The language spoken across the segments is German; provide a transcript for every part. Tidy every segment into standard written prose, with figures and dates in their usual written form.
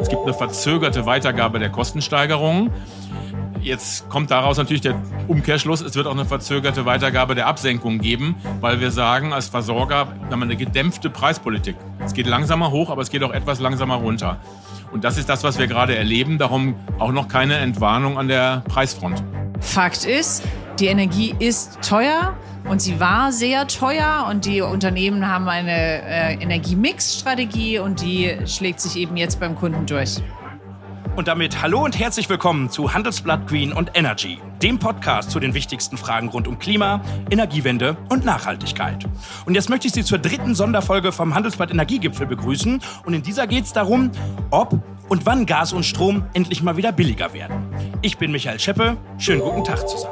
Es gibt eine verzögerte Weitergabe der Kostensteigerungen. Jetzt kommt daraus natürlich der Umkehrschluss, es wird auch eine verzögerte Weitergabe der Absenkung geben, weil wir sagen, als Versorger haben wir eine gedämpfte Preispolitik. Es geht langsamer hoch, aber es geht auch etwas langsamer runter. Und das ist das, was wir gerade erleben, darum auch noch keine Entwarnung an der Preisfront. Fakt ist, die Energie ist teuer und sie war sehr teuer und die Unternehmen haben eine Energiemix-Strategie und die schlägt sich eben jetzt beim Kunden durch. Und damit hallo und herzlich willkommen zu Handelsblatt Green und Energy, dem Podcast zu den wichtigsten Fragen rund um Klima, Energiewende und Nachhaltigkeit. Und jetzt möchte ich Sie zur 3. Sonderfolge vom Handelsblatt Energiegipfel begrüßen. Und in dieser geht es darum, ob und wann Gas und Strom endlich mal wieder billiger werden. Ich bin Michael Scheppe. Schönen guten Tag zusammen.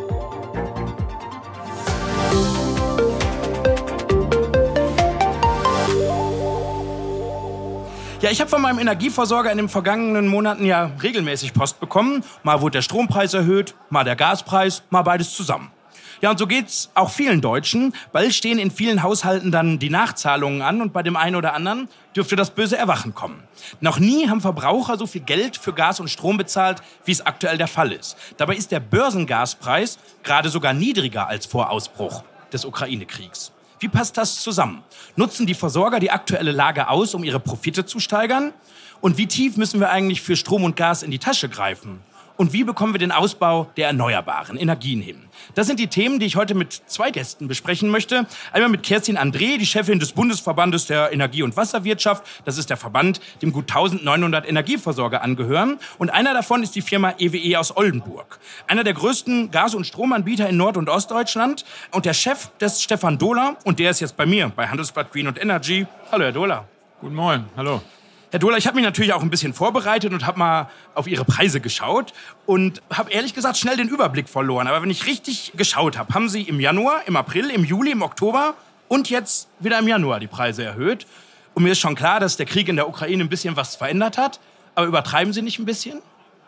Ja, ich habe von meinem Energieversorger in den vergangenen Monaten ja regelmäßig Post bekommen. Mal wurde der Strompreis erhöht, mal der Gaspreis, mal beides zusammen. Ja, und so geht's auch vielen Deutschen. Bald stehen in vielen Haushalten dann die Nachzahlungen an und bei dem einen oder anderen dürfte das böse Erwachen kommen. Noch nie haben Verbraucher so viel Geld für Gas und Strom bezahlt, wie es aktuell der Fall ist. Dabei ist der Börsengaspreis gerade sogar niedriger als vor Ausbruch des Ukraine-Kriegs. Wie passt das zusammen? Nutzen die Versorger die aktuelle Lage aus, um ihre Profite zu steigern? Und wie tief müssen wir eigentlich für Strom und Gas in die Tasche greifen? Und wie bekommen wir den Ausbau der erneuerbaren Energien hin? Das sind die Themen, die ich heute mit 2 Gästen besprechen möchte. Einmal mit Kerstin André, die Chefin des Bundesverbandes der Energie- und Wasserwirtschaft. Das ist der Verband, dem gut 1900 Energieversorger angehören. Und einer davon ist die Firma EWE aus Oldenburg. Einer der größten Gas- und Stromanbieter in Nord- und Ostdeutschland. Und der Chef, das ist Stefan Dohler. Und der ist jetzt bei mir, bei Handelsblatt Green und Energy. Hallo, Herr Dohler. Guten Morgen, hallo. Herr Dohler, ich habe mich natürlich auch ein bisschen vorbereitet und habe mal auf Ihre Preise geschaut und habe ehrlich gesagt schnell den Überblick verloren. Aber wenn ich richtig geschaut habe, haben Sie im Januar, im April, im Juli, im Oktober und jetzt wieder im Januar die Preise erhöht. Und mir ist schon klar, dass der Krieg in der Ukraine ein bisschen was verändert hat. Aber übertreiben Sie nicht ein bisschen?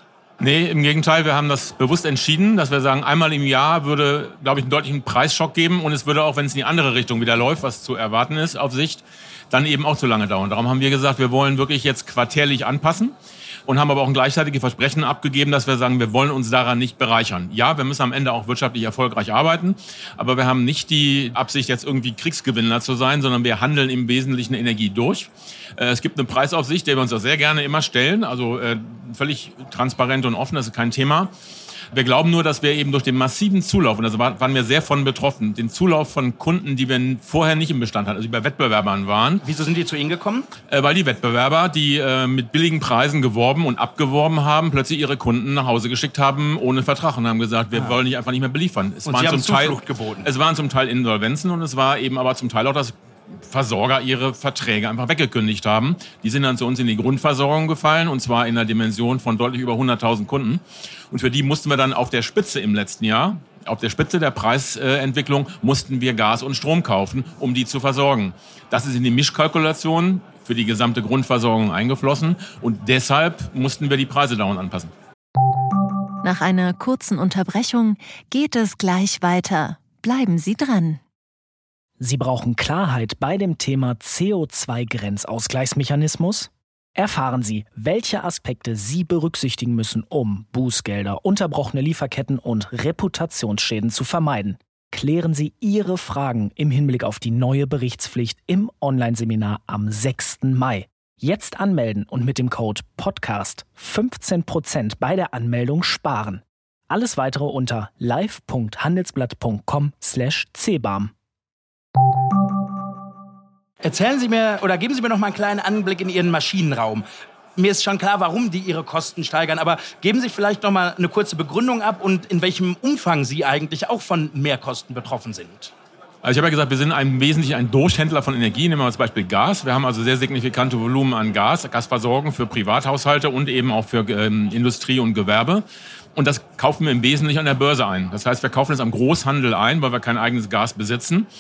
Nee, im Gegenteil, wir haben das bewusst entschieden, dass wir sagen, einmal im Jahr würde, glaube ich, einen deutlichen Preisschock geben und es würde auch, wenn es in die andere Richtung wieder läuft, was zu erwarten ist auf Sicht, dann eben auch zu lange dauern. Darum haben wir gesagt, wir wollen wirklich jetzt quartärlich anpassen und haben aber auch ein gleichzeitiges Versprechen abgegeben, dass wir sagen, wir wollen uns daran nicht bereichern. Ja, wir müssen am Ende auch wirtschaftlich erfolgreich arbeiten, aber wir haben nicht die Absicht, jetzt irgendwie Kriegsgewinner zu sein, sondern wir handeln im Wesentlichen Energie durch. Es gibt eine Preisaufsicht, der wir uns auch sehr gerne immer stellen, also völlig transparent und offen, das ist kein Thema. Wir glauben nur, dass wir eben durch den massiven Zulauf, und da waren wir sehr von betroffen, den Zulauf von Kunden, die wir vorher nicht im Bestand hatten, also die bei Wettbewerbern waren. Wieso sind die zu Ihnen gekommen? Weil die Wettbewerber, die mit billigen Preisen geworben und abgeworben haben, plötzlich ihre Kunden nach Hause geschickt haben ohne Vertrag und haben gesagt, wir wollen dich einfach nicht mehr beliefern. Und Sie haben Zuflucht geboten. Es waren zum Teil Insolvenzen und es war eben aber zum Teil auch, dass Versorger ihre Verträge einfach weggekündigt haben. Die sind dann zu uns in die Grundversorgung gefallen und zwar in einer Dimension von deutlich über 100.000 Kunden. Und für die mussten wir dann auf der Spitze im letzten Jahr, auf der Spitze der Preisentwicklung, mussten wir Gas und Strom kaufen, um die zu versorgen. Das ist in die Mischkalkulation für die gesamte Grundversorgung eingeflossen und deshalb mussten wir die Preise dauernd anpassen. Nach einer kurzen Unterbrechung geht es gleich weiter. Bleiben Sie dran. Sie brauchen Klarheit bei dem Thema CO2-Grenzausgleichsmechanismus? Erfahren Sie, welche Aspekte Sie berücksichtigen müssen, um Bußgelder, unterbrochene Lieferketten und Reputationsschäden zu vermeiden. Klären Sie Ihre Fragen im Hinblick auf die neue Berichtspflicht im Online-Seminar am 6. Mai. Jetzt anmelden und mit dem Code PODCAST 15% bei der Anmeldung sparen. Alles weitere unter live.handelsblatt.com/cbam. Erzählen Sie mir oder geben Sie mir noch mal einen kleinen Anblick in Ihren Maschinenraum. Mir ist schon klar, warum die ihre Kosten steigern, aber geben Sie vielleicht noch mal eine kurze Begründung ab und in welchem Umfang Sie eigentlich auch von Mehrkosten betroffen sind. Also ich habe ja gesagt, wir sind im Wesentlichen ein Durchhändler von Energie. Nehmen wir als Beispiel Gas. Wir haben also sehr signifikante Volumen an Gasversorgung für Privathaushalte und eben auch für Industrie und Gewerbe. Und das kaufen wir im Wesentlichen an der Börse ein. Das heißt, wir kaufen es am Großhandel ein, weil wir kein eigenes Gas besitzen.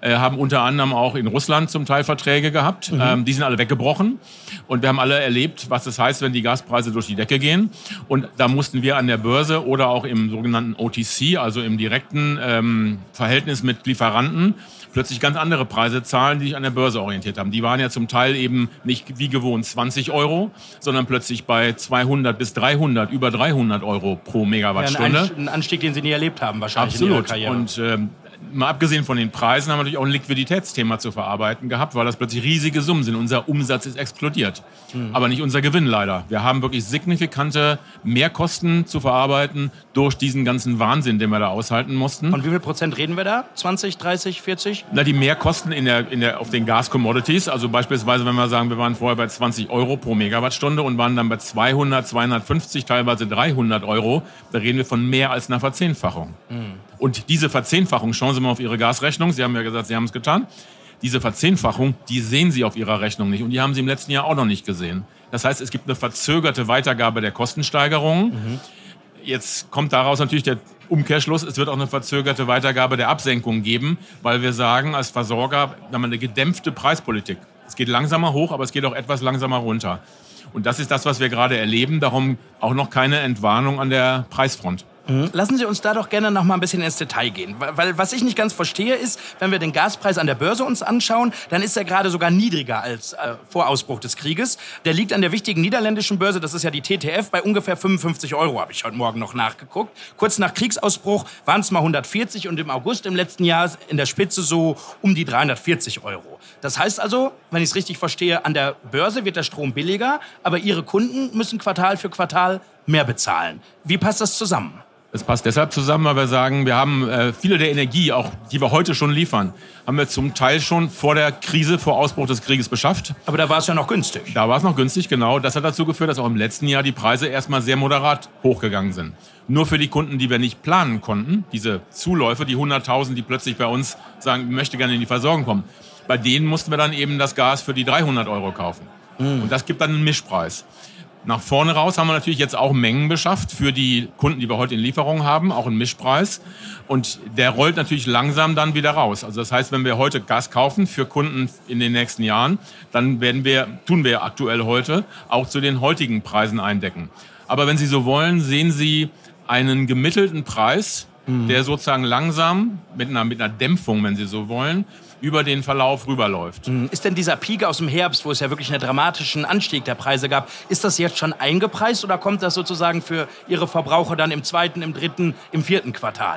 haben unter anderem auch in Russland zum Teil Verträge gehabt. Die sind alle weggebrochen. Und wir haben alle erlebt, was das heißt, wenn die Gaspreise durch die Decke gehen. Und da mussten wir an der Börse oder auch im sogenannten OTC, also im direkten Verhältnis mit Lieferanten, plötzlich ganz andere Preise zahlen, die sich an der Börse orientiert haben. Die waren ja zum Teil eben nicht wie gewohnt 20 €, sondern plötzlich bei 200 bis 300, über 300 € pro Megawattstunde. Ein Anstieg, den Sie nie erlebt haben wahrscheinlich. Absolut. In Ihrer Karriere. Und mal abgesehen von den Preisen haben wir natürlich auch ein Liquiditätsthema zu verarbeiten gehabt, weil das plötzlich riesige Summen sind. Unser Umsatz ist explodiert, aber nicht unser Gewinn leider. Wir haben wirklich signifikante Mehrkosten zu verarbeiten durch diesen ganzen Wahnsinn, den wir da aushalten mussten. Von wie viel Prozent reden wir da? 20, 30, 40? Na, die Mehrkosten auf den Gas-Commodities, also beispielsweise, wenn wir sagen, wir waren vorher bei 20 € pro Megawattstunde und waren dann bei 200, 250, teilweise 300 €, da reden wir von mehr als einer Verzehnfachung. Und diese Verzehnfachung, schauen Sie mal auf Ihre Gasrechnung, Sie haben ja gesagt, Sie haben es getan, diese Verzehnfachung, die sehen Sie auf Ihrer Rechnung nicht und die haben Sie im letzten Jahr auch noch nicht gesehen. Das heißt, es gibt eine verzögerte Weitergabe der Kostensteigerungen. Jetzt kommt daraus natürlich der Umkehrschluss, es wird auch eine verzögerte Weitergabe der Absenkung geben, weil wir sagen, als Versorger haben wir eine gedämpfte Preispolitik. Es geht langsamer hoch, aber es geht auch etwas langsamer runter. Und das ist das, was wir gerade erleben, darum auch noch keine Entwarnung an der Preisfront. Lassen Sie uns da doch gerne noch mal ein bisschen ins Detail gehen. Weil was ich nicht ganz verstehe ist, wenn wir den Gaspreis an der Börse uns anschauen, dann ist er gerade sogar niedriger als vor Ausbruch des Krieges. Der liegt an der wichtigen niederländischen Börse, das ist ja die TTF, bei ungefähr 55 €, habe ich heute Morgen noch nachgeguckt. Kurz nach Kriegsausbruch waren es mal 140 und im August im letzten Jahr in der Spitze so um die 340 €. Das heißt also, wenn ich es richtig verstehe, an der Börse wird der Strom billiger, aber Ihre Kunden müssen Quartal für Quartal mehr bezahlen. Wie passt das zusammen? Es passt deshalb zusammen, weil wir sagen, wir haben viele der Energie, auch die wir heute schon liefern, haben wir zum Teil schon vor der Krise, vor Ausbruch des Krieges beschafft. Aber da war es ja noch günstig. Da war es noch günstig, genau. Das hat dazu geführt, dass auch im letzten Jahr die Preise erstmal sehr moderat hochgegangen sind. Nur für die Kunden, die wir nicht planen konnten, diese Zuläufe, die 100.000, die plötzlich bei uns sagen, ich möchte gerne in die Versorgung kommen, bei denen mussten wir dann eben das Gas für die 300 € kaufen. Und das gibt dann einen Mischpreis. Nach vorne raus haben wir natürlich jetzt auch Mengen beschafft für die Kunden, die wir heute in Lieferung haben, auch einen Mischpreis. Und der rollt natürlich langsam dann wieder raus. Also das heißt, wenn wir heute Gas kaufen für Kunden in den nächsten Jahren, dann tun wir aktuell heute auch zu den heutigen Preisen eindecken. Aber wenn Sie so wollen, sehen Sie einen gemittelten Preis, der sozusagen langsam mit einer Dämpfung, wenn Sie so wollen, über den Verlauf rüberläuft. Ist denn dieser Peak aus dem Herbst, wo es ja wirklich einen dramatischen Anstieg der Preise gab, ist das jetzt schon eingepreist oder kommt das sozusagen für Ihre Verbraucher dann im 2., im 3., im 4. Quartal?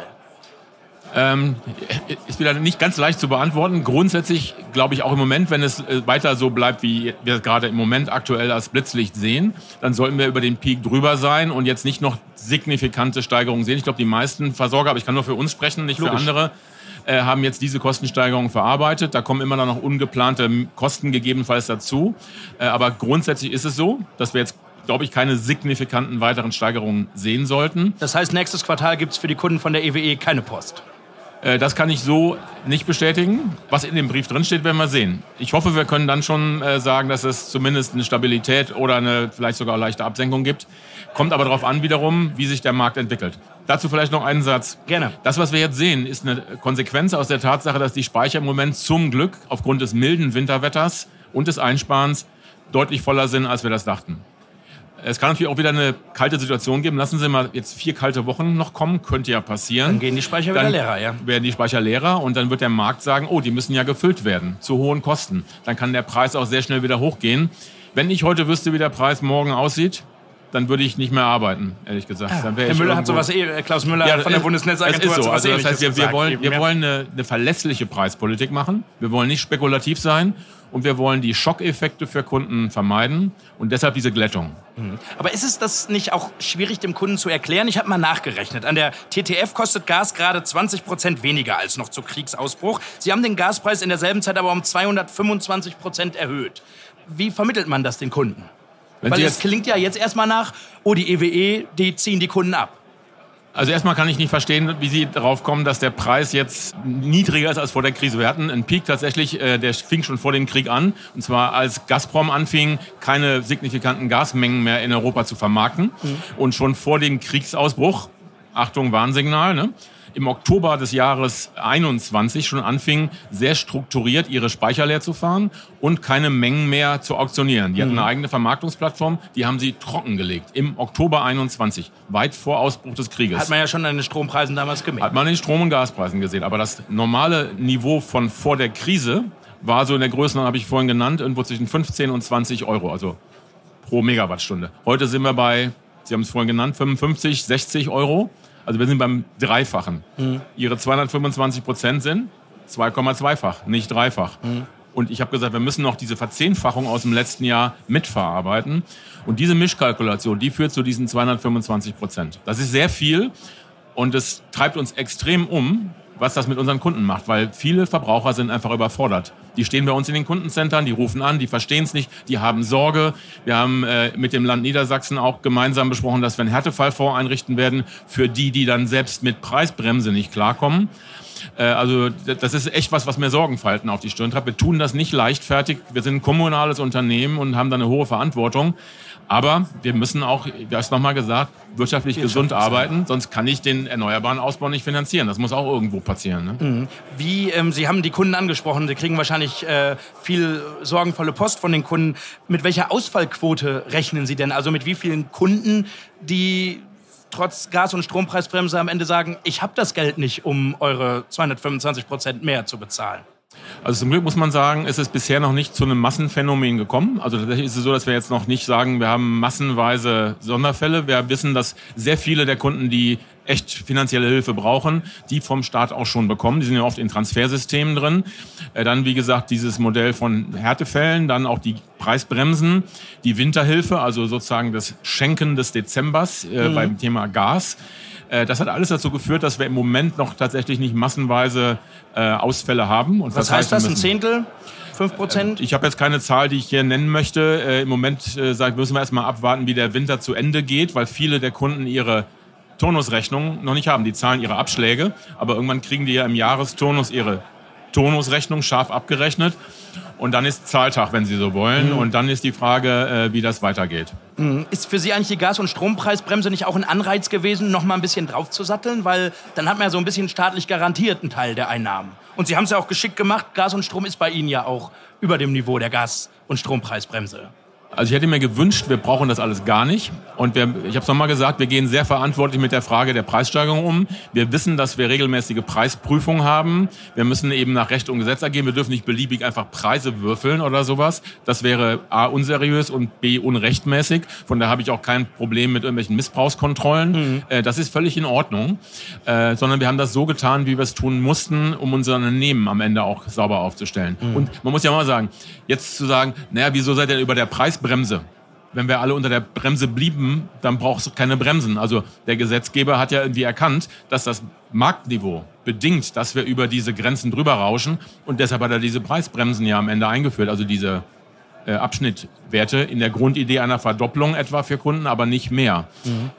Ist wieder nicht ganz leicht zu beantworten. Grundsätzlich glaube ich auch im Moment, wenn es weiter so bleibt, wie wir es gerade im Moment aktuell als Blitzlicht sehen, dann sollten wir über den Peak drüber sein und jetzt nicht noch signifikante Steigerungen sehen. Ich glaube, die meisten Versorger, aber ich kann nur für uns sprechen, nicht für andere, haben jetzt diese Kostensteigerung verarbeitet. Da kommen immer noch ungeplante Kosten gegebenenfalls dazu. Aber grundsätzlich ist es so, dass wir jetzt, glaube ich, keine signifikanten weiteren Steigerungen sehen sollten. Das heißt, nächstes Quartal gibt es für die Kunden von der EWE keine Post? Das kann ich so nicht bestätigen. Was in dem Brief drinsteht, werden wir sehen. Ich hoffe, wir können dann schon sagen, dass es zumindest eine Stabilität oder eine vielleicht sogar leichte Absenkung gibt. Kommt aber darauf an wiederum, wie sich der Markt entwickelt. Dazu vielleicht noch einen Satz. Gerne. Das, was wir jetzt sehen, ist eine Konsequenz aus der Tatsache, dass die Speicher im Moment zum Glück aufgrund des milden Winterwetters und des Einsparens deutlich voller sind, als wir das dachten. Es kann natürlich auch wieder eine kalte Situation geben. Lassen Sie mal jetzt 4 kalte Wochen noch kommen, könnte ja passieren. Dann gehen die Speicher wieder leerer, ja. Werden die Speicher leerer und dann wird der Markt sagen, oh, die müssen ja gefüllt werden, zu hohen Kosten. Dann kann der Preis auch sehr schnell wieder hochgehen. Wenn ich heute wüsste, wie der Preis morgen aussieht, dann würde ich nicht mehr arbeiten, ehrlich gesagt. Ja, Herr Müller hat sowas, Klaus Müller von der Bundesnetzagentur hat sowas Ähnliches gesagt. Das heißt, wir wollen eine verlässliche Preispolitik machen. Wir wollen nicht spekulativ sein und wir wollen die Schockeffekte für Kunden vermeiden und deshalb diese Glättung. Aber ist es das nicht auch schwierig, dem Kunden zu erklären? Ich habe mal nachgerechnet. An der TTF kostet Gas gerade 20% weniger als noch zu Kriegsausbruch. Sie haben den Gaspreis in derselben Zeit aber um 225% erhöht. Wie vermittelt man das den Kunden? Weil es klingt ja jetzt erstmal nach, oh, die EWE, die ziehen die Kunden ab. Also erstmal kann ich nicht verstehen, wie Sie darauf kommen, dass der Preis jetzt niedriger ist als vor der Krise. Wir hatten einen Peak tatsächlich, der fing schon vor dem Krieg an. Und zwar als Gazprom anfing, keine signifikanten Gasmengen mehr in Europa zu vermarkten. Und schon vor dem Kriegsausbruch, Achtung, Warnsignal, ne? im Oktober des Jahres 21 schon anfingen, sehr strukturiert ihre Speicher leer zu fahren und keine Mengen mehr zu auktionieren. Die hatten eine eigene Vermarktungsplattform, die haben sie trockengelegt im Oktober 21, weit vor Ausbruch des Krieges. Hat man ja schon an den Strompreisen damals gemerkt. Hat man in den Strom- und Gaspreisen gesehen. Aber das normale Niveau von vor der Krise war so in der Größenordnung, habe ich vorhin genannt, irgendwo zwischen 15 und 20 Euro, also pro Megawattstunde. Heute sind wir bei, Sie haben es vorhin genannt, 55, 60 Euro. Also wir sind beim Dreifachen. Ihre 225% sind 2,2-fach, nicht dreifach. Und ich habe gesagt, wir müssen noch diese Verzehnfachung aus dem letzten Jahr mitverarbeiten. Und diese Mischkalkulation, die führt zu diesen 225%. Das ist sehr viel und es treibt uns extrem um, was das mit unseren Kunden macht, weil viele Verbraucher sind einfach überfordert. Die stehen bei uns in den Kundencentern, die rufen an, die verstehen es nicht, die haben Sorge. Wir haben mit dem Land Niedersachsen auch gemeinsam besprochen, dass wir einen Härtefallfonds einrichten werden für die dann selbst mit Preisbremse nicht klarkommen. Also das ist echt was mir Sorgenfalten auf die Stirn treibt. Wir tun das nicht leichtfertig. Wir sind ein kommunales Unternehmen und haben da eine hohe Verantwortung. Aber wir müssen auch, du hast nochmal gesagt, wirtschaftlich gesund arbeiten, sonst kann ich den erneuerbaren Ausbau nicht finanzieren. Das muss auch irgendwo passieren. Ne? Wie, Sie haben die Kunden angesprochen, Sie kriegen wahrscheinlich viel sorgenvolle Post von den Kunden. Mit welcher Ausfallquote rechnen Sie denn? Also mit wie vielen Kunden, die trotz Gas- und Strompreisbremse am Ende sagen, ich habe das Geld nicht, um eure 225% mehr zu bezahlen? Also zum Glück muss man sagen, ist es bisher noch nicht zu einem Massenphänomen gekommen. Also tatsächlich ist es so, dass wir jetzt noch nicht sagen, wir haben massenweise Sonderfälle. Wir wissen, dass sehr viele der Kunden, die echt finanzielle Hilfe brauchen, die vom Staat auch schon bekommen. Die sind ja oft in Transfersystemen drin. Dann, wie gesagt, dieses Modell von Härtefällen, dann auch die Preisbremsen, die Winterhilfe, also sozusagen das Schenken des Dezembers beim Thema Gas. Das hat alles dazu geführt, dass wir im Moment noch tatsächlich nicht massenweise Ausfälle haben. Und was heißt das, ein Zehntel? 5%? Ich habe jetzt keine Zahl, die ich hier nennen möchte. Im Moment müssen wir erstmal abwarten, wie der Winter zu Ende geht, weil viele der Kunden ihre Turnusrechnung noch nicht haben. Die zahlen ihre Abschläge, aber irgendwann kriegen die ja im Jahresturnus ihre Turnusrechnung scharf abgerechnet. Und dann ist Zahltag, wenn Sie so wollen. Und dann ist die Frage, wie das weitergeht. Ist für Sie eigentlich die Gas- und Strompreisbremse nicht auch ein Anreiz gewesen, noch mal ein bisschen draufzusatteln? Weil dann hat man ja so ein bisschen staatlich garantiert einen Teil der Einnahmen. Und Sie haben es ja auch geschickt gemacht. Gas und Strom ist bei Ihnen ja auch über dem Niveau der Gas- und Strompreisbremse. Also ich hätte mir gewünscht, wir brauchen das alles gar nicht. Und ich habe es nochmal gesagt, wir gehen sehr verantwortlich mit der Frage der Preissteigerung um. Wir wissen, dass wir regelmäßige Preisprüfungen haben. Wir müssen eben nach Recht und Gesetz agieren. Wir dürfen nicht beliebig einfach Preise würfeln oder sowas. Das wäre A, unseriös und B, unrechtmäßig. Von daher habe ich auch kein Problem mit irgendwelchen Missbrauchskontrollen. Das ist völlig in Ordnung. Sondern wir haben das so getan, wie wir es tun mussten, um unser Unternehmen am Ende auch sauber aufzustellen. Und man muss ja mal sagen, jetzt zu sagen, naja, wieso seid ihr über der Preisbremse? Wenn wir alle unter der Bremse blieben, dann braucht es keine Bremsen. Also der Gesetzgeber hat ja irgendwie erkannt, dass das Marktniveau bedingt, dass wir über diese Grenzen drüber rauschen. Und deshalb hat er diese Preisbremsen ja am Ende eingeführt. Also diese Abschnittwerte in der Grundidee einer Verdopplung etwa für Kunden, aber nicht mehr.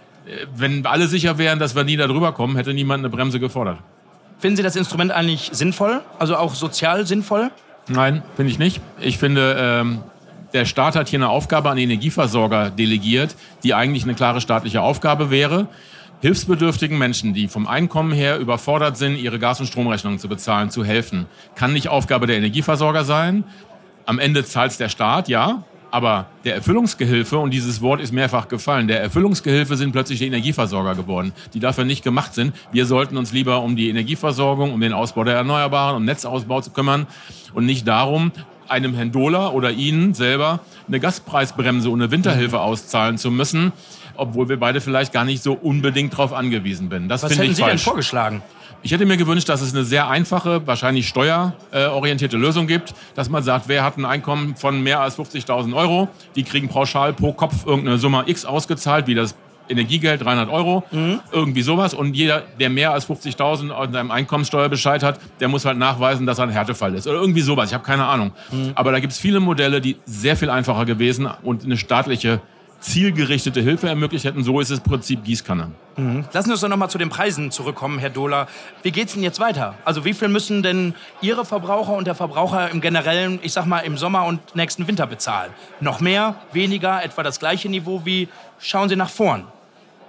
Wenn alle sicher wären, dass wir nie da drüber kommen, hätte niemand eine Bremse gefordert. Finden Sie das Instrument eigentlich sinnvoll? Also auch sozial sinnvoll? Nein, finde ich nicht. Ich finde, der Staat hat hier eine Aufgabe an die Energieversorger delegiert, die eigentlich eine klare staatliche Aufgabe wäre. Hilfsbedürftigen Menschen, die vom Einkommen her überfordert sind, ihre Gas- und Stromrechnungen zu bezahlen, zu helfen, kann nicht Aufgabe der Energieversorger sein. Am Ende zahlt es der Staat, ja, aber der Erfüllungsgehilfe, und dieses Wort ist mehrfach gefallen, der Erfüllungsgehilfe sind plötzlich die Energieversorger geworden, die dafür nicht gemacht sind. Wir sollten uns lieber um die Energieversorgung, um den Ausbau der Erneuerbaren, um Netzausbau zu kümmern und nicht darum, einem Herrn Dohler oder Ihnen selber eine Gaspreisbremse und eine Winterhilfe auszahlen zu müssen, obwohl wir beide vielleicht gar nicht so unbedingt darauf angewiesen sind. Das finde ich falsch. Was hätten Sie denn vorgeschlagen? Ich hätte mir gewünscht, dass es eine sehr einfache, wahrscheinlich steuerorientierte Lösung gibt, dass man sagt, wer hat ein Einkommen von mehr als 50.000 Euro, die kriegen pauschal pro Kopf irgendeine Summe X ausgezahlt, wie das Energiegeld, 300 Euro, irgendwie sowas. Und jeder, der mehr als 50.000 in seinem Einkommenssteuerbescheid hat, der muss halt nachweisen, dass er ein Härtefall ist. Oder irgendwie sowas, ich habe keine Ahnung. Aber da gibt es viele Modelle, die sehr viel einfacher gewesen und eine staatliche, zielgerichtete Hilfe ermöglicht hätten. So ist das Prinzip Gießkanne. Lassen Sie uns doch noch mal zu den Preisen zurückkommen, Herr Dohler. Wie geht's denn jetzt weiter? Also wie viel müssen denn Ihre Verbraucher und der Verbraucher im Generellen, ich sag mal, im Sommer und nächsten Winter bezahlen? Noch mehr, weniger, etwa das gleiche Niveau? Wie schauen Sie nach vorn?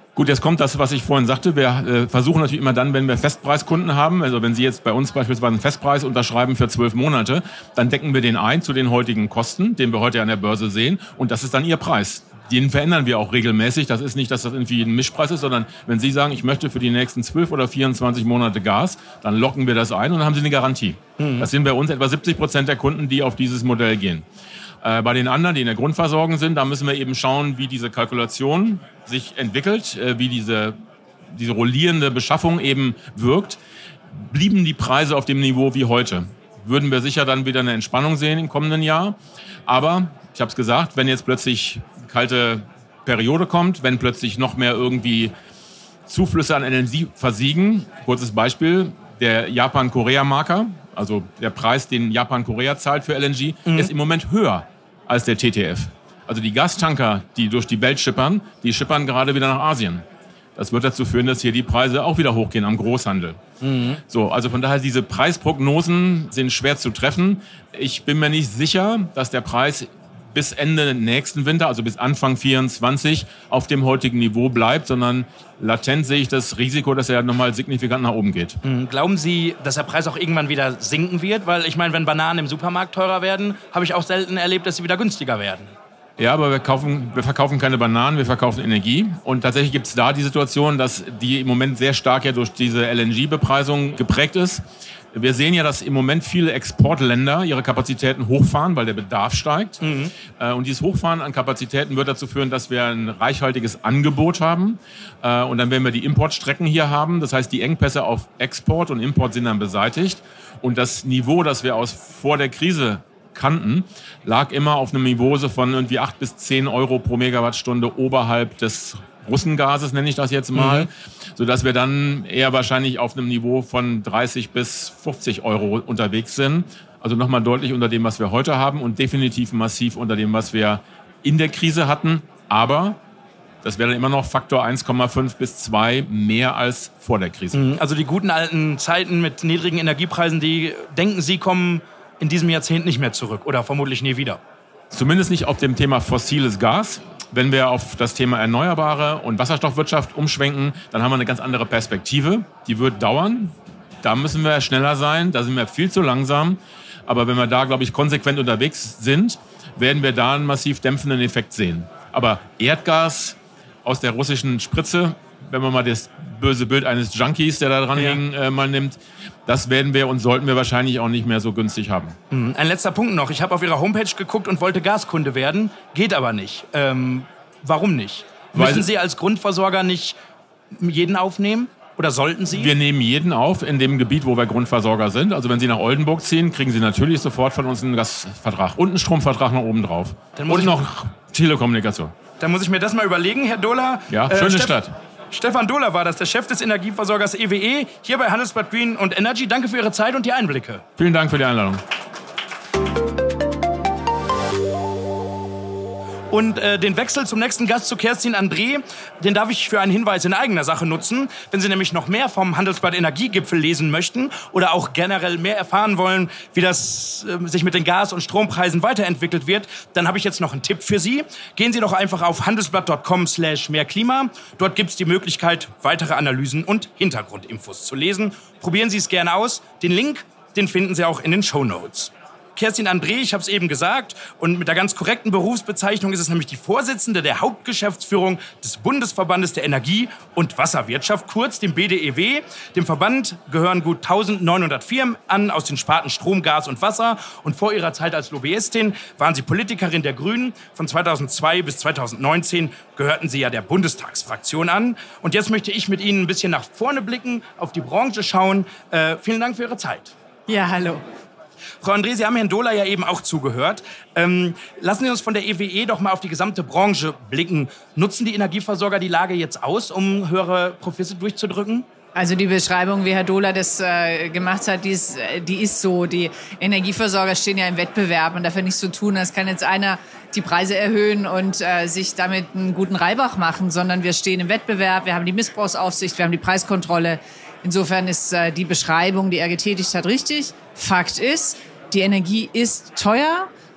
Gut, jetzt kommt das, was ich vorhin sagte. Wir versuchen natürlich immer dann, wenn wir Festpreiskunden haben, also wenn Sie jetzt bei uns beispielsweise einen Festpreis unterschreiben für 12 Monate, dann decken wir den ein zu den heutigen Kosten, den wir heute an der Börse sehen, und das ist dann Ihr Preis. Den verändern wir auch regelmäßig. Das ist nicht, dass das irgendwie ein Mischpreis ist, sondern wenn Sie sagen, ich möchte für die nächsten 12 oder 24 Monate Gas, dann locken wir das ein und dann haben Sie eine Garantie. Das sind bei uns etwa 70% der Kunden, die auf dieses Modell gehen. Bei den anderen, die in der Grundversorgung sind, da müssen wir eben schauen, wie diese Kalkulation sich entwickelt, wie diese rollierende Beschaffung eben wirkt. Blieben die Preise auf dem Niveau wie heute, würden wir sicher dann wieder eine Entspannung sehen im kommenden Jahr. Aber, ich habe es gesagt, wenn jetzt plötzlich kalte Periode kommt, wenn plötzlich noch mehr irgendwie Zuflüsse an Energie versiegen, kurzes Beispiel, der Japan-Korea-Marker, also der Preis, den Japan-Korea zahlt für LNG, ist im Moment höher als der TTF. Also die Gastanker, die durch die Welt schippern, die schippern gerade wieder nach Asien. Das wird dazu führen, dass hier die Preise auch wieder hochgehen am Großhandel. So, also von daher, diese Preisprognosen sind schwer zu treffen. Ich bin mir nicht sicher, dass der Preis bis Ende nächsten Winter, also bis Anfang 24, auf dem heutigen Niveau bleibt, sondern latent sehe ich das Risiko, dass er nochmal signifikant nach oben geht. Glauben Sie, dass der Preis auch irgendwann wieder sinken wird? Weil ich meine, wenn Bananen im Supermarkt teurer werden, habe ich auch selten erlebt, dass sie wieder günstiger werden. Ja, aber wir verkaufen keine Bananen, wir verkaufen Energie. Und tatsächlich gibt es da die Situation, dass die im Moment sehr stark ja durch diese LNG-Bepreisung geprägt ist. Wir sehen ja, dass im Moment viele Exportländer ihre Kapazitäten hochfahren, weil der Bedarf steigt. Und dieses Hochfahren an Kapazitäten wird dazu führen, dass wir ein reichhaltiges Angebot haben. Und dann werden wir die Importstrecken hier haben. Das heißt, die Engpässe auf Export und Import sind dann beseitigt. Und das Niveau, das wir aus vor der Krise kannten, lag immer auf einem Niveau von irgendwie 8 bis 10 Euro pro Megawattstunde oberhalb des Russengases, nenne ich das jetzt mal, sodass wir dann eher wahrscheinlich auf einem Niveau von 30 bis 50 Euro unterwegs sind. Also nochmal deutlich unter dem, was wir heute haben und definitiv massiv unter dem, was wir in der Krise hatten. Aber das wäre dann immer noch Faktor 1,5 bis 2 mehr als vor der Krise. Also die guten alten Zeiten mit niedrigen Energiepreisen, die denken Sie, kommen in diesem Jahrzehnt nicht mehr zurück oder vermutlich nie wieder? Zumindest nicht auf dem Thema fossiles Gas. Wenn wir auf das Thema Erneuerbare und Wasserstoffwirtschaft umschwenken, dann haben wir eine ganz andere Perspektive. Die wird dauern. Da müssen wir schneller sein. Da sind wir viel zu langsam. Aber wenn wir da, glaube ich, konsequent unterwegs sind, werden wir da einen massiv dämpfenden Effekt sehen. Aber Erdgas aus der russischen Spritze, wenn man mal das böse Bild eines Junkies, der da dran hing, mal nimmt, das werden wir und sollten wir wahrscheinlich auch nicht mehr so günstig haben. Ein letzter Punkt noch. Ich habe auf Ihrer Homepage geguckt und wollte Gaskunde werden. Geht aber nicht. Warum nicht? Müssen Sie als Grundversorger nicht jeden aufnehmen? Oder sollten Sie? Wir nehmen jeden auf in dem Gebiet, wo wir Grundversorger sind. Also wenn Sie nach Oldenburg ziehen, kriegen Sie natürlich sofort von uns einen Gasvertrag und einen Stromvertrag noch oben drauf. Und noch Telekommunikation. Dann muss ich mir das mal überlegen, Herr Dohler. Ja, schöne Stadt. Stefan Dohler war das, der Chef des Energieversorgers EWE, hier bei Handelsblatt Green und Energy. Danke für Ihre Zeit und die Einblicke. Vielen Dank für die Einladung. Und den Wechsel zum nächsten Gast, zu Kerstin André, den darf ich für einen Hinweis in eigener Sache nutzen. Wenn Sie nämlich noch mehr vom Handelsblatt Energiegipfel lesen möchten oder auch generell mehr erfahren wollen, wie das sich mit den Gas- und Strompreisen weiterentwickelt wird, dann habe ich jetzt noch einen Tipp für Sie. Gehen Sie doch einfach auf handelsblatt.com/mehrklima. Dort gibt es die Möglichkeit, weitere Analysen und Hintergrundinfos zu lesen. Probieren Sie es gerne aus. Den Link, den finden Sie auch in den Shownotes. Kerstin André, ich habe es eben gesagt, und mit der ganz korrekten Berufsbezeichnung ist es nämlich die Vorsitzende der Hauptgeschäftsführung des Bundesverbandes der Energie- und Wasserwirtschaft, kurz dem BDEW. Dem Verband gehören gut 1900 Firmen an aus den Sparten Strom, Gas und Wasser. Und vor ihrer Zeit als Lobbyistin waren sie Politikerin der Grünen. Von 2002 bis 2019 gehörten sie ja der Bundestagsfraktion an. Und jetzt möchte ich mit Ihnen ein bisschen nach vorne blicken, auf die Branche schauen. Vielen Dank für Ihre Zeit. Ja, hallo. Frau André, Sie haben Herrn Dohler ja eben auch zugehört. Lassen Sie uns von der EWE doch mal auf die gesamte Branche blicken. Nutzen die Energieversorger die Lage jetzt aus, um höhere Profite durchzudrücken? Also die Beschreibung, wie Herr Dohler das gemacht hat, die ist so. Die Energieversorger stehen ja im Wettbewerb und dafür nichts zu tun. Es kann jetzt einer die Preise erhöhen und sich damit einen guten Reibach machen, sondern wir stehen im Wettbewerb, wir haben die Missbrauchsaufsicht, wir haben die Preiskontrolle. Insofern ist die Beschreibung, die er getätigt hat, richtig. Fakt ist, die Energie ist teuer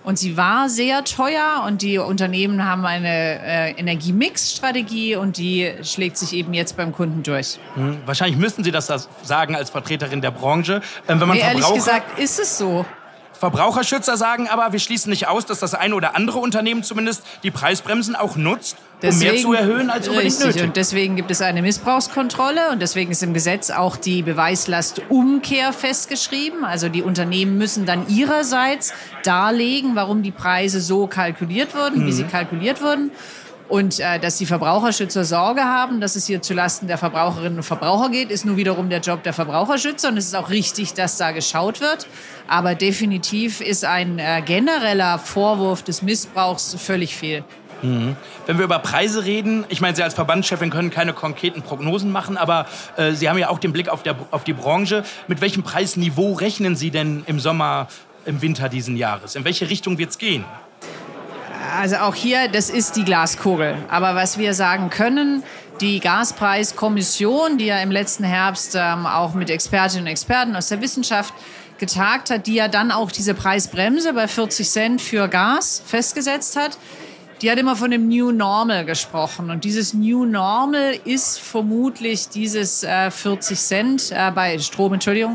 Und sie war sehr teuer und die Unternehmen haben eine Energiemix-Strategie und die schlägt sich eben jetzt beim Kunden durch. Wahrscheinlich müssten Sie das sagen als Vertreterin der Branche. Wenn man ehrlich gesagt ist es so. Verbraucherschützer sagen aber, wir schließen nicht aus, dass das eine oder andere Unternehmen zumindest die Preisbremsen auch nutzt, um mehr zu erhöhen als unbedingt nötig. Und deswegen gibt es eine Missbrauchskontrolle und deswegen ist im Gesetz auch die Beweislastumkehr festgeschrieben. Also die Unternehmen müssen dann ihrerseits darlegen, warum die Preise so kalkuliert wurden, wie sie kalkuliert wurden. Und dass die Verbraucherschützer Sorge haben, dass es hier zulasten der Verbraucherinnen und Verbraucher geht, ist nur wiederum der Job der Verbraucherschützer. Und es ist auch richtig, dass da geschaut wird. Aber definitiv ist ein genereller Vorwurf des Missbrauchs völlig fehl. Wenn wir über Preise reden, ich meine, Sie als Verbandschefin können keine konkreten Prognosen machen, aber Sie haben ja auch den Blick auf die Branche. Mit welchem Preisniveau rechnen Sie denn im Sommer, im Winter diesen Jahres? In welche Richtung wird es gehen? Also auch hier, das ist die Glaskugel. Aber was wir sagen können, die Gaspreiskommission, die ja im letzten Herbst auch mit Expertinnen und Experten aus der Wissenschaft getagt hat, die ja dann auch diese Preisbremse bei 40 Cent für Gas festgesetzt hat, die hat immer von dem New Normal gesprochen. Und dieses New Normal ist vermutlich dieses 40 Cent bei Strom, Entschuldigung,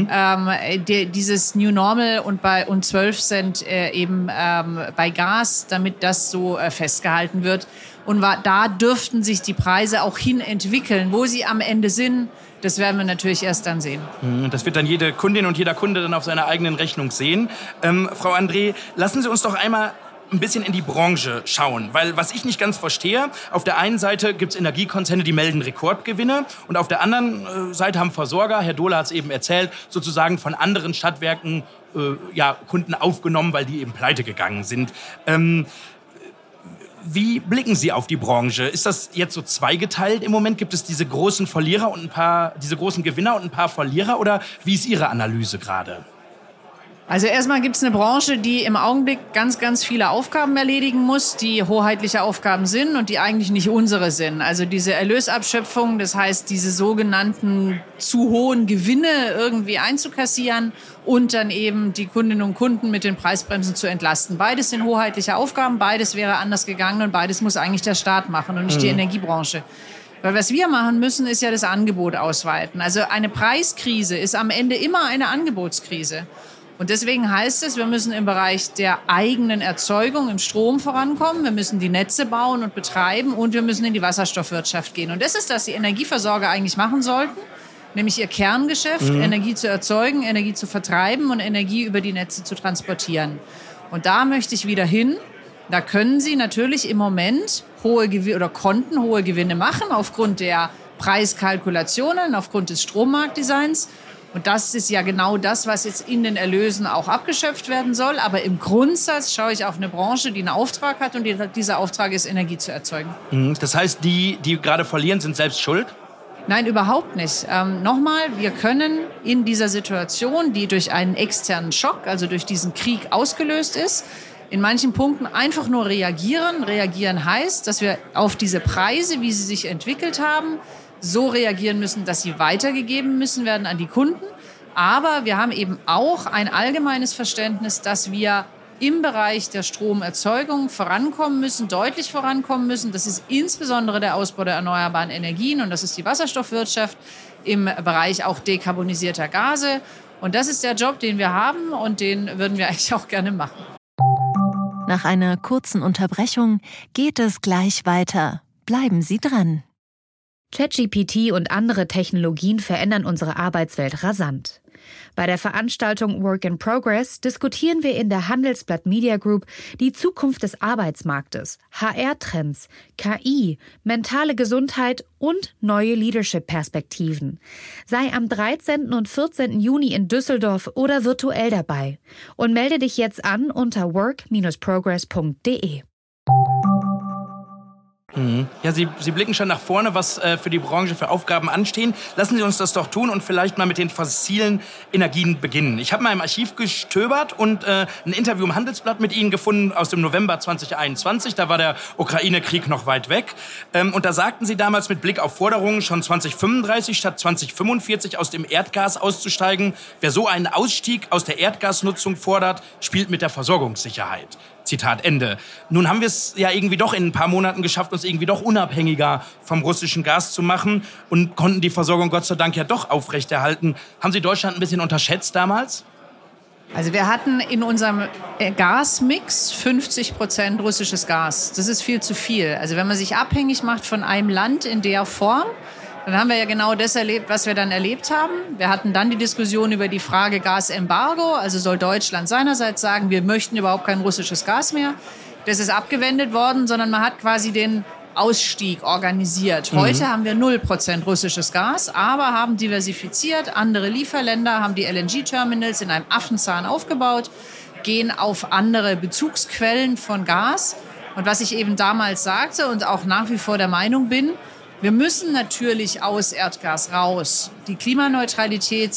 dieses New Normal und 12 Cent eben bei Gas, damit das so festgehalten wird. Und da dürften sich die Preise auch hin entwickeln. Wo sie am Ende sind, das werden wir natürlich erst dann sehen. Das wird dann jede Kundin und jeder Kunde dann auf seiner eigenen Rechnung sehen. Frau André, lassen Sie uns doch einmal ein bisschen in die Branche schauen. Weil was ich nicht ganz verstehe, auf der einen Seite gibt es Energiekonzerne, die melden Rekordgewinne und auf der anderen Seite haben Versorger, Herr Dohle hat es eben erzählt, sozusagen von anderen Stadtwerken Kunden aufgenommen, weil die eben pleite gegangen sind. Wie blicken Sie auf die Branche? Ist das jetzt so zweigeteilt im Moment? Gibt es diese großen Verlierer und diese großen Gewinner und ein paar Verlierer? Oder wie ist Ihre Analyse gerade? Also erstmal gibt es eine Branche, die im Augenblick ganz, ganz viele Aufgaben erledigen muss, die hoheitliche Aufgaben sind und die eigentlich nicht unsere sind. Also diese Erlösabschöpfung, das heißt diese sogenannten zu hohen Gewinne irgendwie einzukassieren und dann eben die Kundinnen und Kunden mit den Preisbremsen zu entlasten. Beides sind hoheitliche Aufgaben, beides wäre anders gegangen und beides muss eigentlich der Staat machen und nicht die Energiebranche. Weil was wir machen müssen, ist ja das Angebot ausweiten. Also eine Preiskrise ist am Ende immer eine Angebotskrise. Und deswegen heißt es, wir müssen im Bereich der eigenen Erzeugung im Strom vorankommen, wir müssen die Netze bauen und betreiben und wir müssen in die Wasserstoffwirtschaft gehen. Und das ist, was die Energieversorger eigentlich machen sollten, nämlich ihr Kerngeschäft, Energie zu erzeugen, Energie zu vertreiben und Energie über die Netze zu transportieren. Und da möchte ich wieder hin. Da können sie natürlich im Moment konnten hohe Gewinne machen aufgrund der Preiskalkulationen, aufgrund des Strommarktdesigns. Und das ist ja genau das, was jetzt in den Erlösen auch abgeschöpft werden soll. Aber im Grundsatz schaue ich auf eine Branche, die einen Auftrag hat und dieser Auftrag ist, Energie zu erzeugen. Das heißt, die gerade verlieren, sind selbst schuld? Nein, überhaupt nicht. Nochmal, wir können in dieser Situation, die durch einen externen Schock, also durch diesen Krieg ausgelöst ist, in manchen Punkten einfach nur reagieren. Reagieren heißt, dass wir auf diese Preise, wie sie sich entwickelt haben, so reagieren müssen, dass sie weitergegeben müssen werden an die Kunden. Aber wir haben eben auch ein allgemeines Verständnis, dass wir im Bereich der Stromerzeugung vorankommen müssen, deutlich vorankommen müssen. Das ist insbesondere der Ausbau der erneuerbaren Energien und das ist die Wasserstoffwirtschaft im Bereich auch dekarbonisierter Gase. Und das ist der Job, den wir haben und den würden wir eigentlich auch gerne machen. Nach einer kurzen Unterbrechung geht es gleich weiter. Bleiben Sie dran. ChatGPT und andere Technologien verändern unsere Arbeitswelt rasant. Bei der Veranstaltung Work in Progress diskutieren wir in der Handelsblatt Media Group die Zukunft des Arbeitsmarktes, HR-Trends, KI, mentale Gesundheit und neue Leadership-Perspektiven. Sei am 13. und 14. Juni in Düsseldorf oder virtuell dabei und melde dich jetzt an unter work-progress.de. Ja, Sie blicken schon nach vorne, was für die Branche für Aufgaben anstehen. Lassen Sie uns das doch tun und vielleicht mal mit den fossilen Energien beginnen. Ich habe mal im Archiv gestöbert und ein Interview im Handelsblatt mit Ihnen gefunden aus dem November 2021. Da war der Ukraine-Krieg noch weit weg. Und da sagten Sie damals mit Blick auf Forderungen, schon 2035 statt 2045 aus dem Erdgas auszusteigen. Wer so einen Ausstieg aus der Erdgasnutzung fordert, spielt mit der Versorgungssicherheit. Zitat Ende. Nun haben wir es ja irgendwie doch in ein paar Monaten geschafft, uns irgendwie doch unabhängiger vom russischen Gas zu machen und konnten die Versorgung Gott sei Dank ja doch aufrechterhalten. Haben Sie Deutschland ein bisschen unterschätzt damals? Also wir hatten in unserem Gasmix 50% russisches Gas. Das ist viel zu viel. Also wenn man sich abhängig macht von einem Land in der Form, dann haben wir ja genau das erlebt, was wir dann erlebt haben. Wir hatten dann die Diskussion über die Frage Gasembargo. Also soll Deutschland seinerseits sagen, wir möchten überhaupt kein russisches Gas mehr. Das ist abgewendet worden, sondern man hat quasi den Ausstieg organisiert. Heute haben wir 0% russisches Gas, aber haben diversifiziert. Andere Lieferländer haben die LNG-Terminals in einem Affenzahn aufgebaut, gehen auf andere Bezugsquellen von Gas. Und was ich eben damals sagte und auch nach wie vor der Meinung bin, wir müssen natürlich aus Erdgas raus. Die Klimaneutralität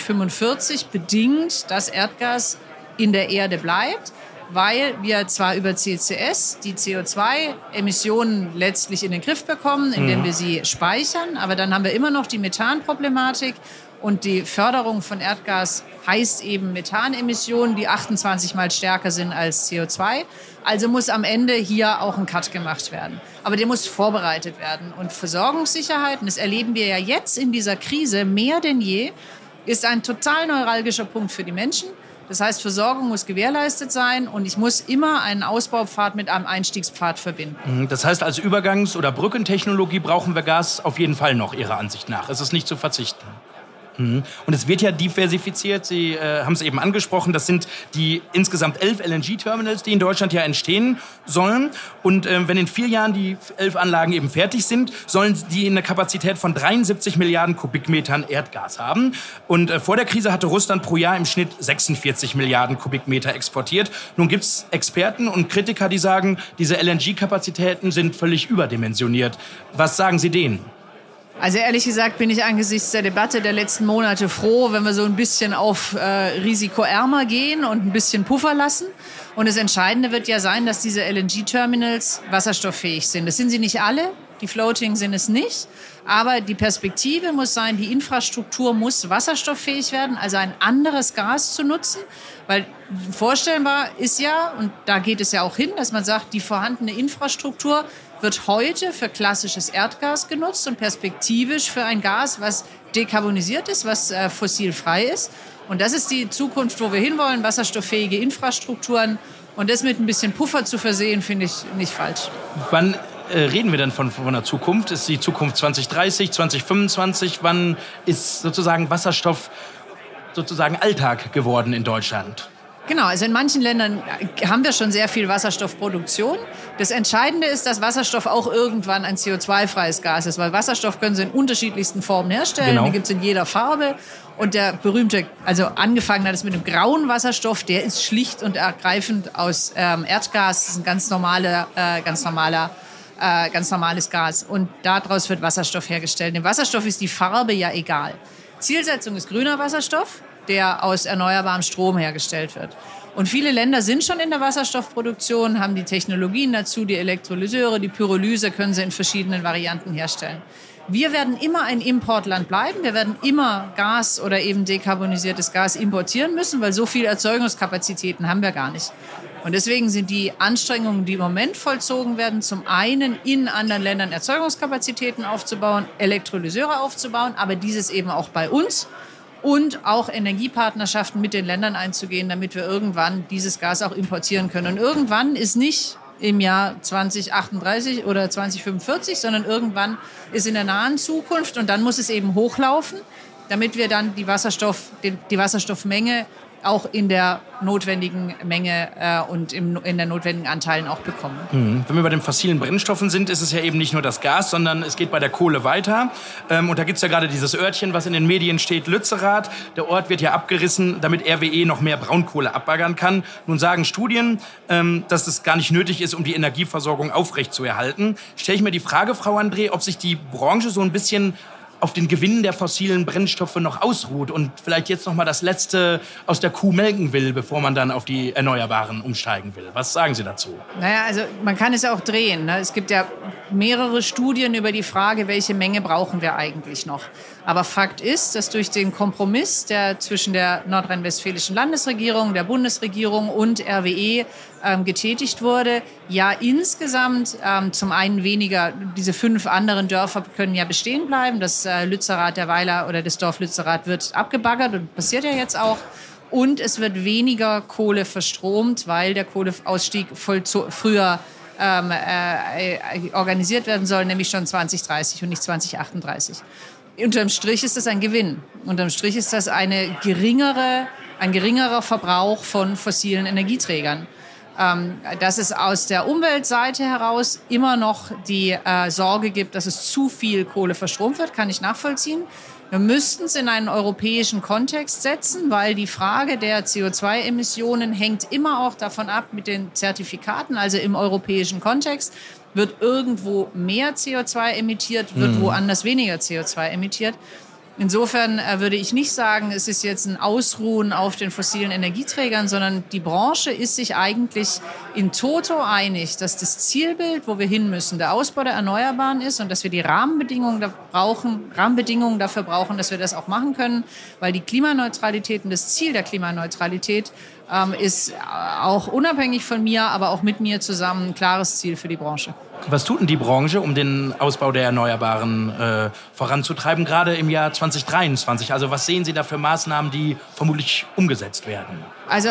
2045 bedingt, dass Erdgas in der Erde bleibt, weil wir zwar über CCS die CO2-Emissionen letztlich in den Griff bekommen, indem wir sie speichern, aber dann haben wir immer noch die Methanproblematik. Und die Förderung von Erdgas heißt eben Methanemissionen, die 28 Mal stärker sind als CO2. Also muss am Ende hier auch ein Cut gemacht werden. Aber der muss vorbereitet werden. Und Versorgungssicherheit, und das erleben wir ja jetzt in dieser Krise mehr denn je, ist ein total neuralgischer Punkt für die Menschen. Das heißt, Versorgung muss gewährleistet sein und ich muss immer einen Ausbaupfad mit einem Einstiegspfad verbinden. Das heißt, als Übergangs- oder Brückentechnologie brauchen wir Gas auf jeden Fall noch, Ihrer Ansicht nach. Es ist nicht zu verzichten. Und es wird ja diversifiziert, Sie haben es eben angesprochen, das sind die insgesamt 11 LNG-Terminals, die in Deutschland ja entstehen sollen. Und wenn in 4 Jahren die 11 Anlagen eben fertig sind, sollen die eine Kapazität von 73 Milliarden Kubikmetern Erdgas haben. Und vor der Krise hatte Russland pro Jahr im Schnitt 46 Milliarden Kubikmeter exportiert. Nun gibt es Experten und Kritiker, die sagen, diese LNG-Kapazitäten sind völlig überdimensioniert. Was sagen Sie denen? Also ehrlich gesagt bin ich angesichts der Debatte der letzten Monate froh, wenn wir so ein bisschen auf risikoärmer gehen und ein bisschen Puffer lassen. Und das Entscheidende wird ja sein, dass diese LNG-Terminals wasserstofffähig sind. Das sind sie nicht alle, die Floating sind es nicht. Aber die Perspektive muss sein, die Infrastruktur muss wasserstofffähig werden, also ein anderes Gas zu nutzen. Weil vorstellbar ist ja, und da geht es ja auch hin, dass man sagt, die vorhandene Infrastruktur wird heute für klassisches Erdgas genutzt und perspektivisch für ein Gas, was dekarbonisiert ist, was fossilfrei ist. Und das ist die Zukunft, wo wir hinwollen, wasserstofffähige Infrastrukturen. Und das mit ein bisschen Puffer zu versehen, finde ich nicht falsch. Wann reden wir denn von der Zukunft? Ist die Zukunft 2030, 2025? Wann ist sozusagen Wasserstoff sozusagen Alltag geworden in Deutschland? Genau, also in manchen Ländern haben wir schon sehr viel Wasserstoffproduktion. Das Entscheidende ist, dass Wasserstoff auch irgendwann ein CO2-freies Gas ist, weil Wasserstoff können Sie in unterschiedlichsten Formen herstellen. Genau. Den gibt es in jeder Farbe. Und der berühmte, also angefangen hat es mit dem grauen Wasserstoff, der ist schlicht und ergreifend aus Erdgas. Das ist ein ganz normales Gas. Und daraus wird Wasserstoff hergestellt. Dem Wasserstoff ist die Farbe ja egal. Zielsetzung ist grüner Wasserstoff, der aus erneuerbarem Strom hergestellt wird. Und viele Länder sind schon in der Wasserstoffproduktion, haben die Technologien dazu, die Elektrolyseure, die Pyrolyse können sie in verschiedenen Varianten herstellen. Wir werden immer ein Importland bleiben. Wir werden immer Gas oder eben dekarbonisiertes Gas importieren müssen, weil so viele Erzeugungskapazitäten haben wir gar nicht. Und deswegen sind die Anstrengungen, die im Moment vollzogen werden, zum einen in anderen Ländern Erzeugungskapazitäten aufzubauen, Elektrolyseure aufzubauen, aber dieses eben auch bei uns. Und auch Energiepartnerschaften mit den Ländern einzugehen, damit wir irgendwann dieses Gas auch importieren können. Und irgendwann ist nicht im Jahr 2038 oder 2045, sondern irgendwann ist in der nahen Zukunft. Und dann muss es eben hochlaufen, damit wir dann die Wasserstoffmenge auch in der notwendigen Menge und in der notwendigen Anteilen auch bekommen. Wenn wir bei den fossilen Brennstoffen sind, ist es ja eben nicht nur das Gas, sondern es geht bei der Kohle weiter. Und da gibt es ja gerade dieses Örtchen, was in den Medien steht, Lützerath. Der Ort wird ja abgerissen, damit RWE noch mehr Braunkohle abbaggern kann. Nun sagen Studien, dass es gar nicht nötig ist, um die Energieversorgung aufrechtzuerhalten. Stelle ich mir die Frage, Frau André, ob sich die Branche so ein bisschen auf den Gewinn der fossilen Brennstoffe noch ausruht und vielleicht jetzt noch mal das Letzte aus der Kuh melken will, bevor man dann auf die Erneuerbaren umsteigen will. Was sagen Sie dazu? Naja, also man kann es ja auch drehen. Ne? Es gibt ja mehrere Studien über die Frage, welche Menge brauchen wir eigentlich noch. Aber Fakt ist, dass durch den Kompromiss, der zwischen der nordrhein-westfälischen Landesregierung, der Bundesregierung und RWE getätigt wurde, ja insgesamt zum einen weniger, diese 5 anderen Dörfer können ja bestehen bleiben. Das Lützerath, der Weiler oder das Dorf Lützerath wird abgebaggert und passiert ja jetzt auch. Und es wird weniger Kohle verstromt, weil der Kohleausstieg früher organisiert werden soll, nämlich schon 2030 und nicht 2038. Unterm Strich ist das ein Gewinn. Unterm Strich ist das ein geringerer Verbrauch von fossilen Energieträgern. Dass es aus der Umweltseite heraus immer noch die Sorge gibt, dass es zu viel Kohle verstromt wird, kann ich nachvollziehen. Wir müssten es in einen europäischen Kontext setzen, weil die Frage der CO2-Emissionen hängt immer auch davon ab mit den Zertifikaten, also im europäischen Kontext. Wird irgendwo mehr CO2 emittiert, wird woanders weniger CO2 emittiert. Insofern würde ich nicht sagen, es ist jetzt ein Ausruhen auf den fossilen Energieträgern, sondern die Branche ist sich eigentlich in toto einig, dass das Zielbild, wo wir hin müssen, der Ausbau der Erneuerbaren ist und dass wir die Rahmenbedingungen dafür brauchen, dass wir das auch machen können, weil die Klimaneutralität und das Ziel der Klimaneutralität ist auch unabhängig von mir, aber auch mit mir zusammen ein klares Ziel für die Branche. Was tut denn die Branche, um den Ausbau der Erneuerbaren voranzutreiben, gerade im Jahr 2023? Also was sehen Sie da für Maßnahmen, die vermutlich umgesetzt werden? Also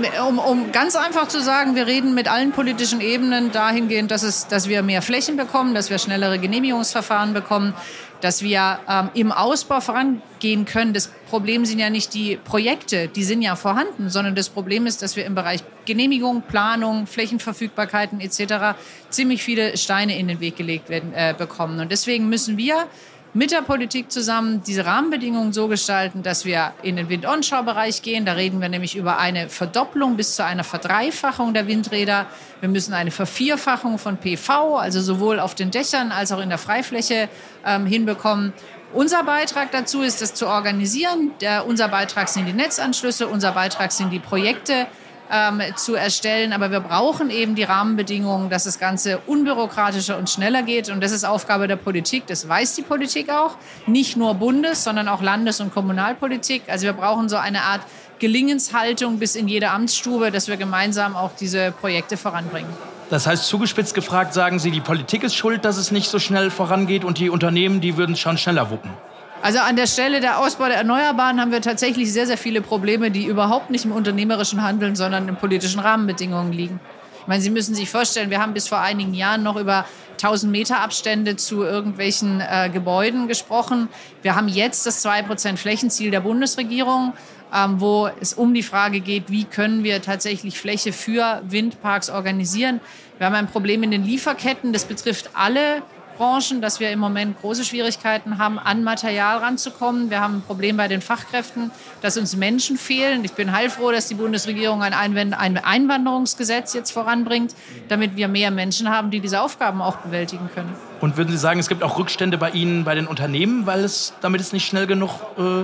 um ganz einfach zu sagen, wir reden mit allen politischen Ebenen dahingehend, dass wir mehr Flächen bekommen, dass wir schnellere Genehmigungsverfahren bekommen, dass wir im Ausbau vorangehen können. Das Problem sind ja nicht die Projekte, die sind ja vorhanden, sondern das Problem ist, dass wir im Bereich Genehmigung, Planung, Flächenverfügbarkeiten etc. ziemlich viele Steine in den Weg gelegt bekommen. Und deswegen müssen wir mit der Politik zusammen diese Rahmenbedingungen so gestalten, dass wir in den Wind-Onshore-Bereich gehen. Da reden wir nämlich über eine Verdopplung bis zu einer Verdreifachung der Windräder. Wir müssen eine Vervierfachung von PV, also sowohl auf den Dächern als auch in der Freifläche hinbekommen. Unser Beitrag dazu ist, das zu organisieren. Unser Beitrag sind die Netzanschlüsse, unser Beitrag sind die Projekte zu erstellen. Aber wir brauchen eben die Rahmenbedingungen, dass das Ganze unbürokratischer und schneller geht. Und das ist Aufgabe der Politik. Das weiß die Politik auch. Nicht nur Bundes-, sondern auch Landes- und Kommunalpolitik. Also wir brauchen so eine Art Gelingenshaltung bis in jede Amtsstube, dass wir gemeinsam auch diese Projekte voranbringen. Das heißt, zugespitzt gefragt, sagen Sie, die Politik ist schuld, dass es nicht so schnell vorangeht und die Unternehmen, die würden es schon schneller wuppen? Also an der Stelle der Ausbau der Erneuerbaren haben wir tatsächlich sehr, sehr viele Probleme, die überhaupt nicht im unternehmerischen Handeln, sondern in politischen Rahmenbedingungen liegen. Ich meine, Sie müssen sich vorstellen, wir haben bis vor einigen Jahren noch über 1000 Meter Abstände zu irgendwelchen Gebäuden gesprochen. Wir haben jetzt das 2% Flächenziel der Bundesregierung, wo es um die Frage geht, wie können wir tatsächlich Fläche für Windparks organisieren. Wir haben ein Problem in den Lieferketten, das betrifft alle Branchen, dass wir im Moment große Schwierigkeiten haben, an Material ranzukommen. Wir haben ein Problem bei den Fachkräften, dass uns Menschen fehlen. Ich bin heilfroh, dass die Bundesregierung ein Einwanderungsgesetz jetzt voranbringt, damit wir mehr Menschen haben, die diese Aufgaben auch bewältigen können. Und würden Sie sagen, es gibt auch Rückstände bei Ihnen, bei den Unternehmen, damit es nicht schnell genug,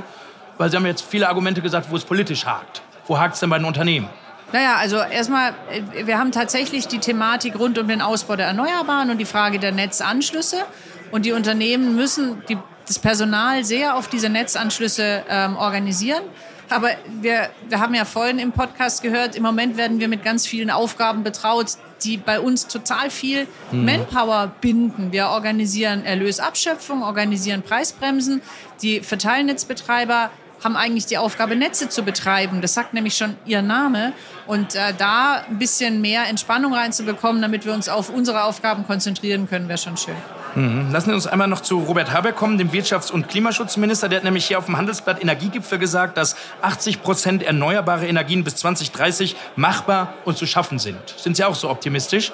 weil Sie haben jetzt viele Argumente gesagt, wo es politisch hakt. Wo hakt es denn bei den Unternehmen? Naja, also erstmal, wir haben tatsächlich die Thematik rund um den Ausbau der Erneuerbaren und die Frage der Netzanschlüsse. Und die Unternehmen müssen das Personal sehr auf diese Netzanschlüsse organisieren. Aber wir haben ja vorhin im Podcast gehört, im Moment werden wir mit ganz vielen Aufgaben betraut, die bei uns total viel Manpower binden. Wir organisieren Erlösabschöpfung, organisieren Preisbremsen. Die Verteilnetzbetreiber haben eigentlich die Aufgabe, Netze zu betreiben. Das sagt nämlich schon ihr Name. Und da ein bisschen mehr Entspannung reinzubekommen, damit wir uns auf unsere Aufgaben konzentrieren können, wäre schon schön. Lassen Sie uns einmal noch zu Robert Habeck kommen, dem Wirtschafts- und Klimaschutzminister. Der hat nämlich hier auf dem Handelsblatt Energiegipfel gesagt, dass 80% erneuerbare Energien bis 2030 machbar und zu schaffen sind. Sind Sie auch so optimistisch?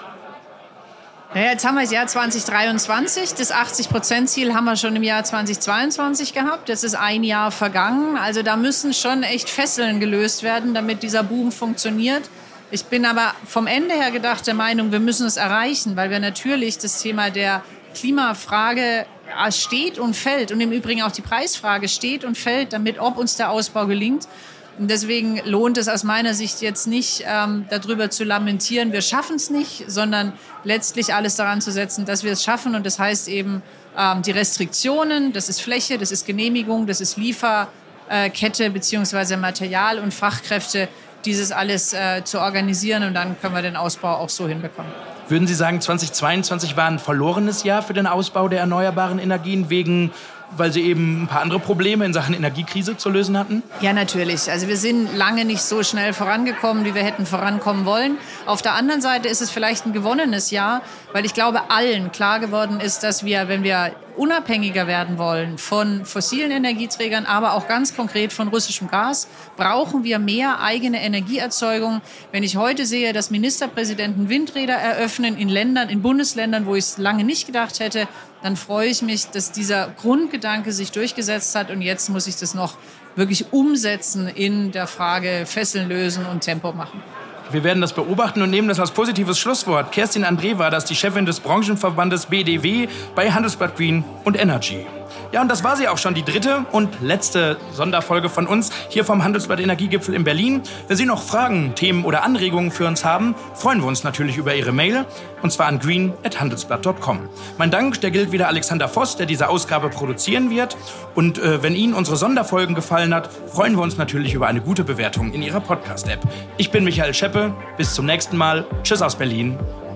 Naja, jetzt haben wir das Jahr 2023. Das 80%-Ziel haben wir schon im Jahr 2022 gehabt. Jetzt ist ein Jahr vergangen. Also da müssen schon echt Fesseln gelöst werden, damit dieser Boom funktioniert. Ich bin aber vom Ende her gedacht der Meinung, wir müssen es erreichen, weil wir natürlich das Thema der Klimafrage steht und fällt und im Übrigen auch die Preisfrage steht und fällt damit, ob uns der Ausbau gelingt. Und deswegen lohnt es aus meiner Sicht jetzt nicht, darüber zu lamentieren, wir schaffen es nicht, sondern letztlich alles daran zu setzen, dass wir es schaffen. Und das heißt eben die Restriktionen, das ist Fläche, das ist Genehmigung, das ist Lieferkette beziehungsweise Material und Fachkräfte, dieses alles zu organisieren. Und dann können wir den Ausbau auch so hinbekommen. Würden Sie sagen, 2022 war ein verlorenes Jahr für den Ausbau der erneuerbaren Energien, weil Sie eben ein paar andere Probleme in Sachen Energiekrise zu lösen hatten? Ja, natürlich. Also wir sind lange nicht so schnell vorangekommen, wie wir hätten vorankommen wollen. Auf der anderen Seite ist es vielleicht ein gewonnenes Jahr, weil ich glaube, allen klar geworden ist, dass wir, wenn wir unabhängiger werden wollen von fossilen Energieträgern, aber auch ganz konkret von russischem Gas, brauchen wir mehr eigene Energieerzeugung. Wenn ich heute sehe, dass Ministerpräsidenten Windräder eröffnen in Ländern, in Bundesländern, wo ich es lange nicht gedacht hätte, dann freue ich mich, dass dieser Grundgedanke sich durchgesetzt hat. Und jetzt muss ich das noch wirklich umsetzen in der Frage Fesseln lösen und Tempo machen. Wir werden das beobachten und nehmen das als positives Schlusswort. Kerstin André war das, die Chefin des Branchenverbandes BDW bei Handelsblatt Green und Energy. Ja, und das war sie auch schon, die dritte und letzte Sonderfolge von uns hier vom Handelsblatt Energiegipfel in Berlin. Wenn Sie noch Fragen, Themen oder Anregungen für uns haben, freuen wir uns natürlich über Ihre Mail, und zwar an green@handelsblatt.com. Mein Dank, der gilt wieder Alexander Voss, der diese Ausgabe produzieren wird. Und wenn Ihnen unsere Sonderfolgen gefallen hat, freuen wir uns natürlich über eine gute Bewertung in Ihrer Podcast-App. Ich bin Michael Scheppe, bis zum nächsten Mal. Tschüss aus Berlin.